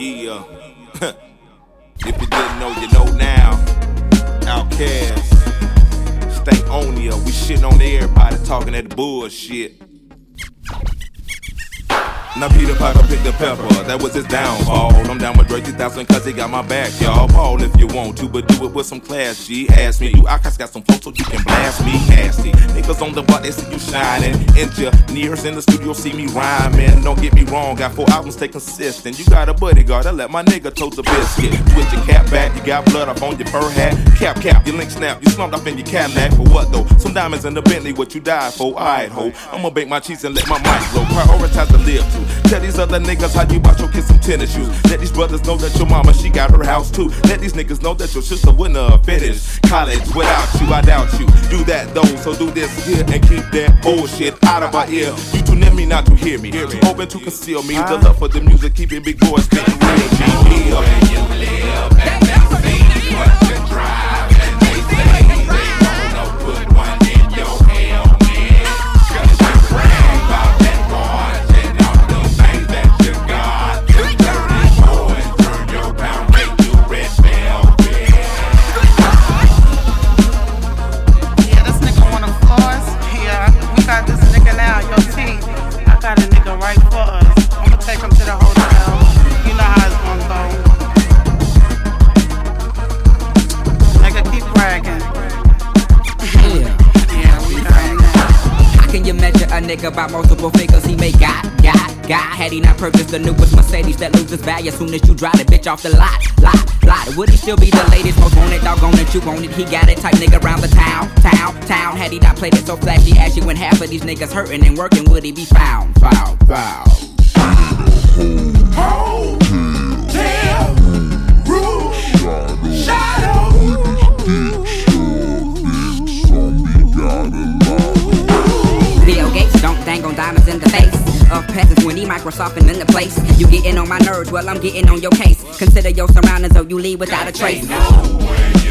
Yeah. If you didn't know, you know now. Outkast, Stankonia, we shitting on everybody talking that bullshit. Now Peter Parker picked the pepper, that was his downfall. I'm down with Dre 3000 cause he got my back, y'all. Ball if you want to, but do it with some class, G. Ask me, you Outkast got some flow so you can blast me nasty. Niggas on the block, they see you shining. Engineers in the studio see me rhyming. Don't get me wrong, got 4 albums, stay consistent. You got a bodyguard, I let my nigga toast a biscuit. Switch your cap back, you got blood up on your fur hat. Cap, your link snap, you slumped up in your Cadillac. For what though? Some diamonds in the Bentley, what you died for? Alright ho, I'ma bake my cheese and let my mic blow. Prioritize to live too. Tell these other niggas how you bout your kids some tennis shoes. Let these brothers know that your mama, she got her house too. Let these niggas know that your sister wouldn't have finished college without you. I doubt you. Do that though, so do this here and keep that bullshit out of my ear. You too near me not to hear me. Too open to conceal me. The love for the music, keeping big boys spitting real G. Where you live and they see what you drive and they say they wanna put one in your helmet. Cause you brag about that watch and all the things that you got. The dirty boys turn your pound, make you red velvet. Yeah, this nigga wanna floss. Yeah, we got this nigga now, your team. I got a nigga right for us. I'ma take him to the hotel. You know how it's gonna go. Nigga, keep bragging. Yeah, we got it. How can you measure a nigga by multiple figures he may got? Had he not purchased the newest Mercedes that loses value as soon as you drive it, bitch, off the lot. Would he still be the latest, most wanted, doggone it, you want it? He got it, type nigga around the town. Had he not played it so flashy, ashy when half of these niggas hurting and working, would he be found? Hotel room shadow. Bill Gates don't dang on diamonds in the face of peasants when he Microsoft in the place. You getting on my nerves, well I'm getting on your case. Consider your surroundings or you leave without a trace.